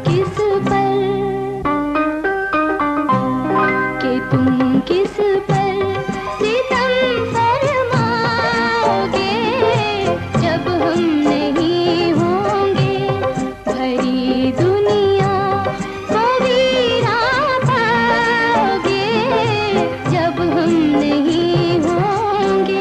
किस पर, कि तुम किस पर सितम फरमाओगे जब हम नहीं होंगे। भरी दुनिया को वीरान पाओगे जब हम नहीं होंगे।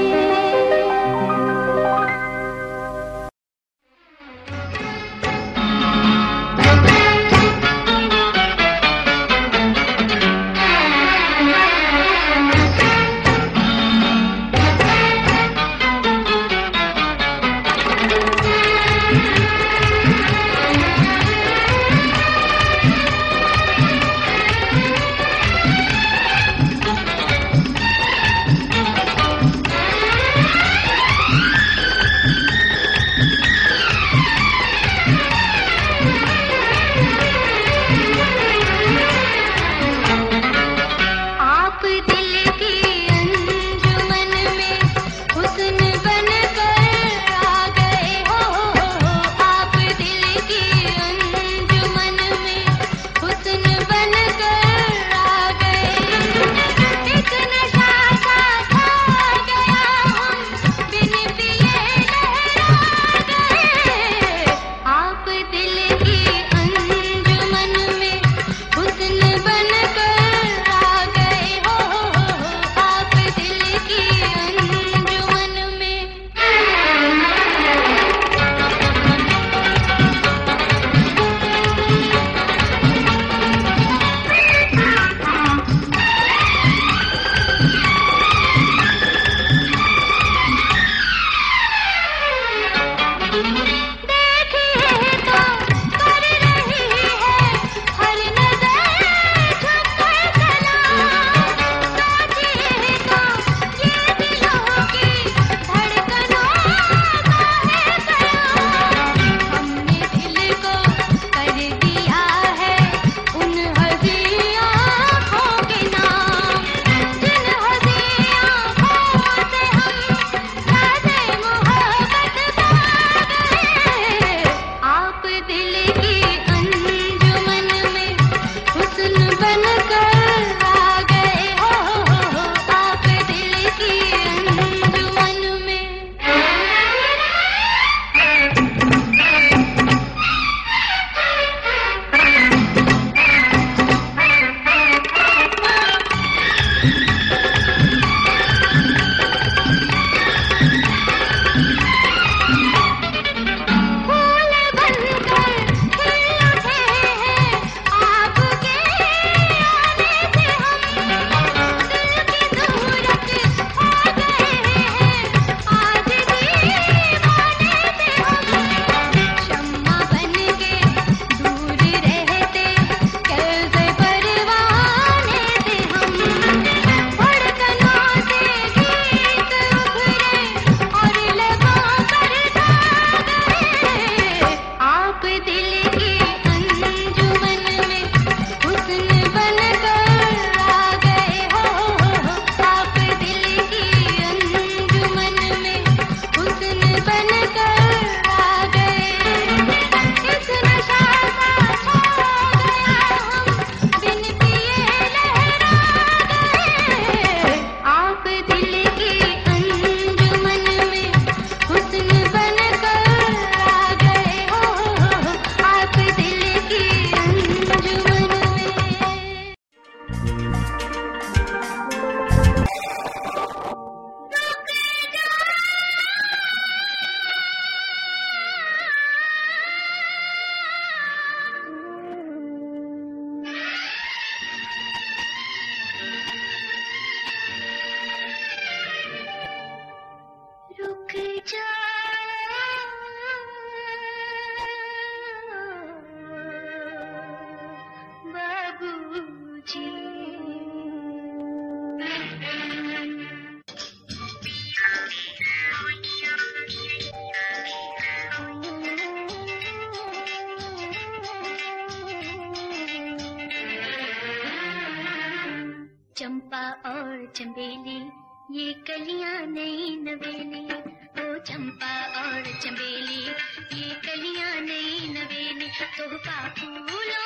चंपा और चंबेली ये कलियां नई नवेली, ओ चंपा और चंबेली ये कलियां नई नवेली, तोहफा फूलों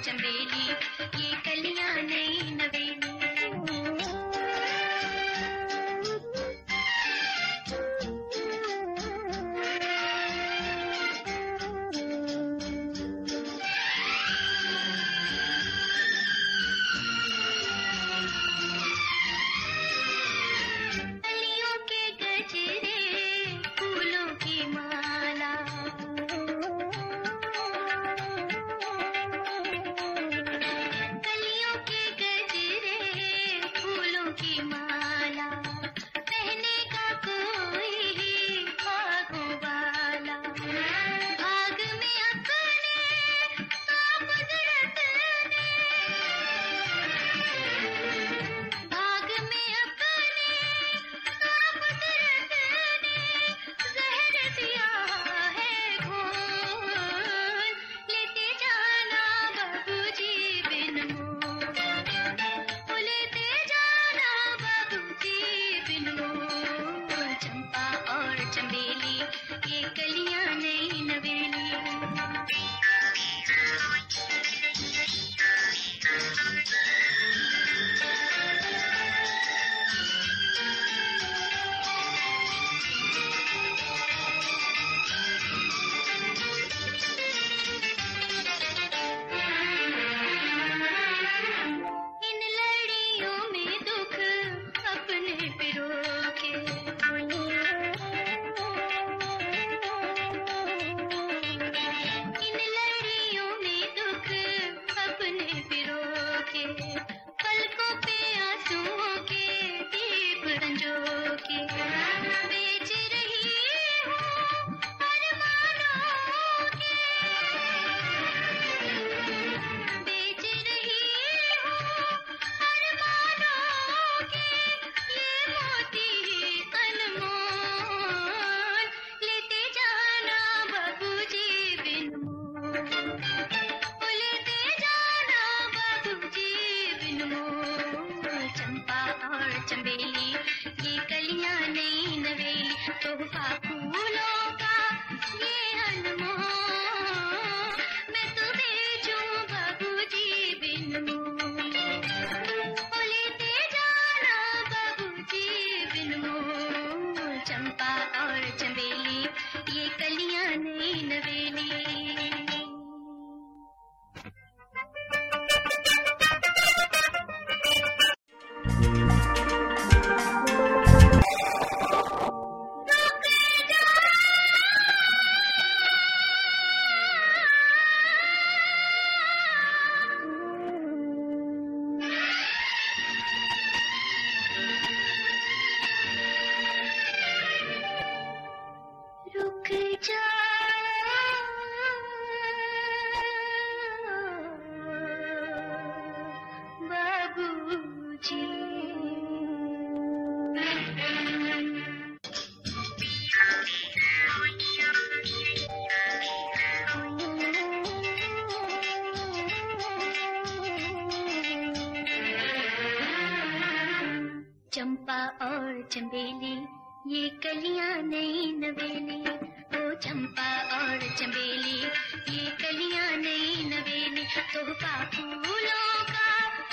चंबेली ये कलियां नई नवेली। चंपा और चंबेली ये कलियां नई नवेली। ओ चंपा और चंबेली ये कलियां नई नवेली। तोहफा फूलों का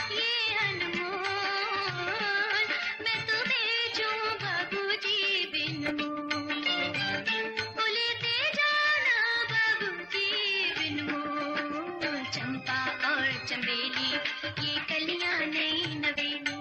ये अनमोल मैं तो भेजूं बाबूजी बिन मोल। बोलते जाना बाबूजी बिन मोल। चंपा और चंबेली ये कलियां नई नवेली।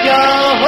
क्या हो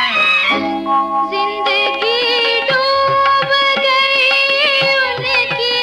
जिंदगी डूब गई उनकी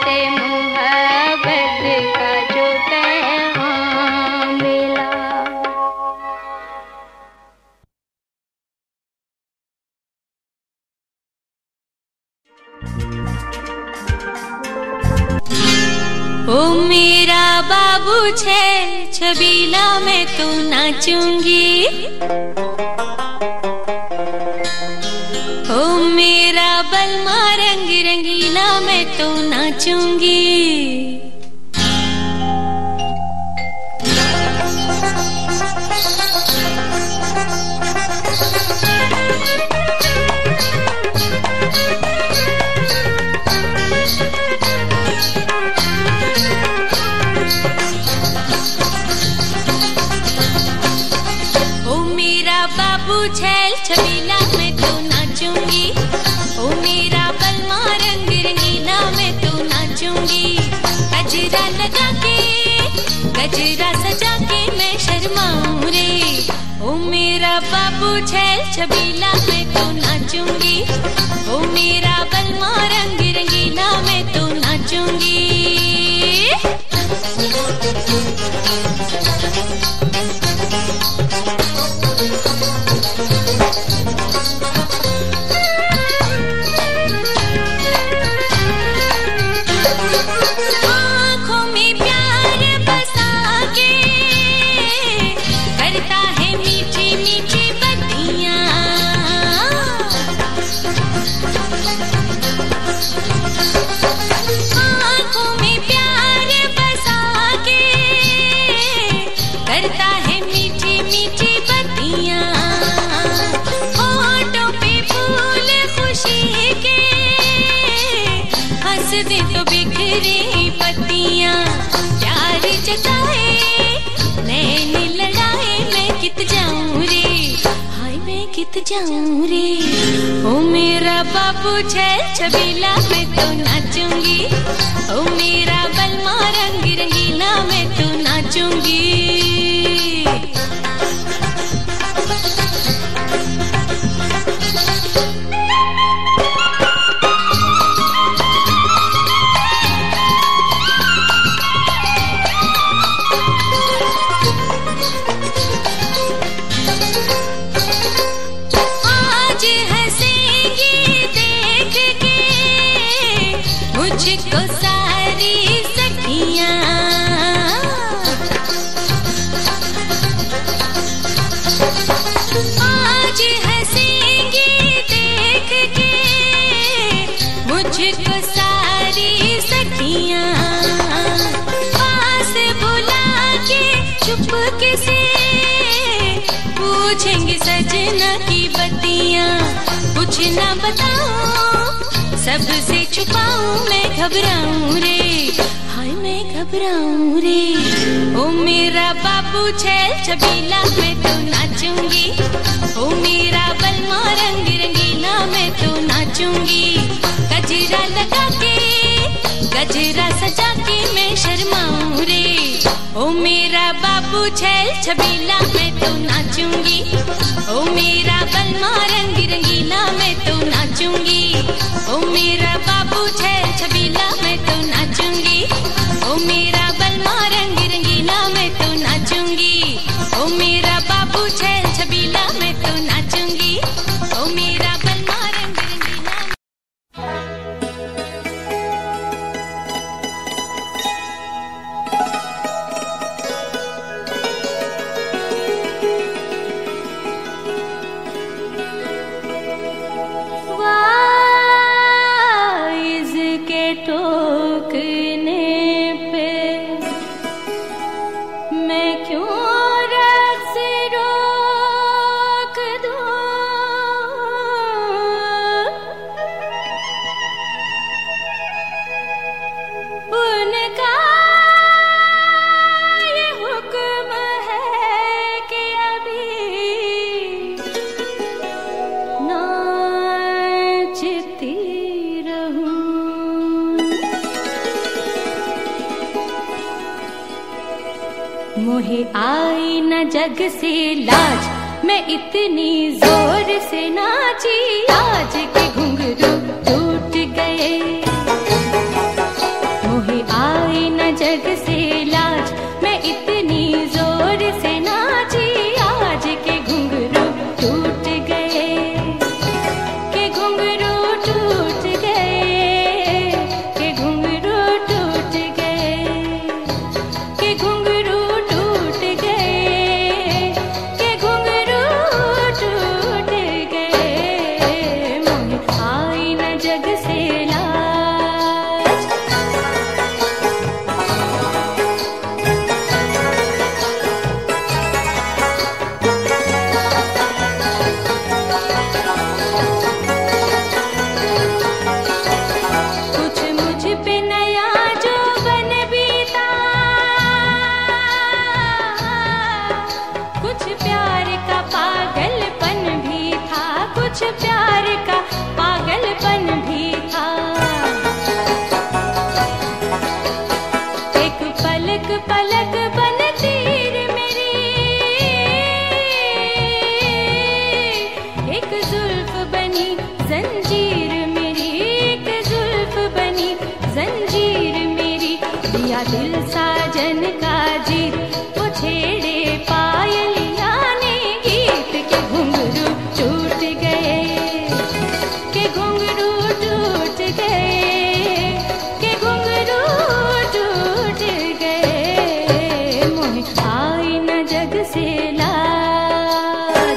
से मोहब्बत का जो पैगाम मिला। ओ मेरा बाबू छैल छबीला मैं तो नाचूंगी। ओ मेरा बलमा रंग रंगीला मैं तो नाचूंगी। छैल छबीला मैं तो नाचूंगी। ओ मेरा बलमा रंग रंगीला मैं तो नाचूंगी। गजरा लगा के गजरा सजा के मैं शर्माऊं रे। ओ मेरा बाबू छैल छबीला मैं तो नाचूंगी। ओ मेरा बलमा रंग रंगीला मैं तो नाचूंगी। तो बिखरी पत्तियां प्यार जताए नैन लड़ाए मैं कित जाऊं रे। हाय मैं कित जाऊं रे। ओ मेरा बाबू छैल छबीला मैं तो नाचूंगी। ओ मेरा बलमा रंग रंगीला मैं तो नाचूंगी। मुझको सारी सखियां आज हंसेंगी देख के। मुझको सारी सखियां पास बुला के चुपके से पूछेंगे सजना की बत्तियां। कुछ ना बताऊं सबसे छुपाऊं मैं घबराऊं रे। हाय मैं घबराऊं रे। ओ मेरा बाबू छैल छबीला मैं तो नाचूंगी। ओ मेरा बलमा रंग रंगीला मैं तो नाचूंगी। गजरा लगा के गजरा सजा के मैं शर्माऊं रे। ओ मेरा बाबू छैल छबीला मैं तो नाचूंगी। ओ मेरा बलमा रंग रंगीला मैं तो नाचूंगी। ओ मेरा बाबू छैल छबीला मैं तो नाचूंगी। ओ मेरा बलमा रंग रंगीला मैं तो नाचूंगी। ओ मेरा बाबू छैल छबीला मैं तो नाचूंगी। ओ मेरा बलमा रंग रंगीला। टोकने पे मैं क्यों रक्स रोक दूं। उनका ये हुक्म है कि अभी नाचती रहूं। मोहे आई न जग से लाज मैं इतनी जोर से नाची। आज के घुंघरू टूट गए आई न जग से लाज, मैं इतनी जोर से नाची आज के घुंघरू टूट गए, के घुंघरू टूट गए, के घुंघरू टूट गए, के घुंघरू टूट गए, के घुंघरू टूट गए। मोहे आई न जग से प्यार का पागलपन भी था। एक पलक पलक बन तीर मेरी, एक जुल्फ बनी जंजीर मेरी, एक जुल्फ बनी जंजीर मेरी। दिया दिल साजन का जीत, वो छेड़े पायलिया ने गीत, के घुंघरू टूट गए, के घुंघरू टूट गए, के घुंघरू टूट गए। मोहे आई न जग से लाज।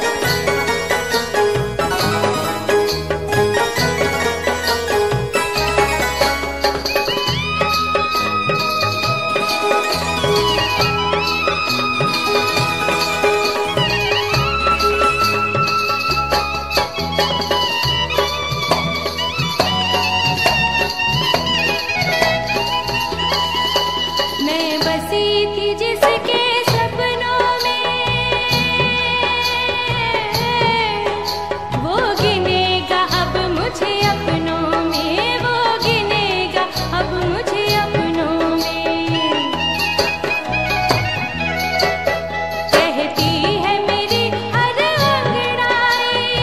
मैं बसी थी जिसके सपनों में, वो गिनेगा अब मुझे अपनों में, वो गिनेगा अब मुझे अपनों में। कहती है मेरी हर अंगड़ाई,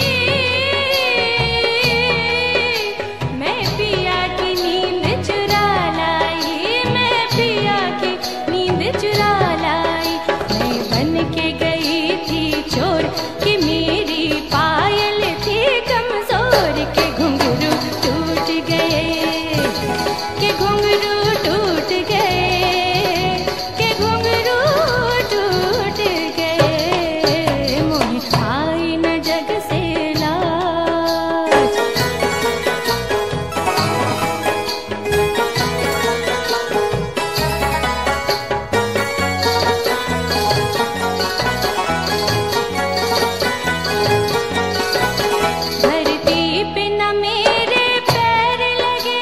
मैं पिया की नींद चुरा लाई, मैं पिया की नींद चुरा लाई। मैं बन के गई थी चोर, कि मेरी पायल थी कमजोर, के घुंघरू टूट गए, के घुंघरू टूट गए, के घुंघरू टूट गए। मोहे आई न जग से लाज। धरती पे न मेरे पैर लगे,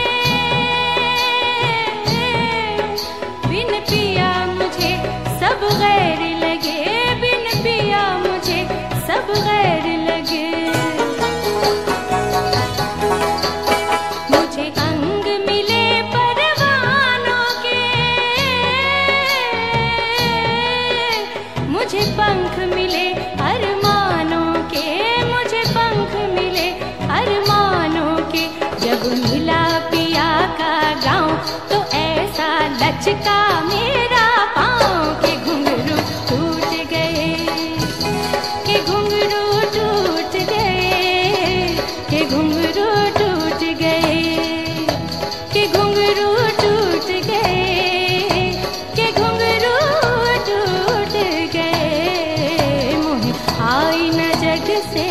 बिन पिया मुझे सब गैर लगे, बिन पिया मुझे सब गैर लगे। मुझे अंग मिले परवानों के, मुझे पंख मिले अरमानों के, मुझे पंख मिले अरमानों के। जब मिला पिया का गाँव, तो ऐसा लचका मेरा पाँव, के घुंघरू टूट गए, के घुंघरू टूट गए, के घुंघरू टूट गए, के घुंघरू टूट गए, के घुंघरू टूट गए। मोहे आई न जग से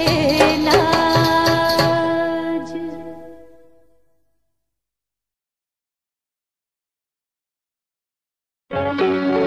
लाज।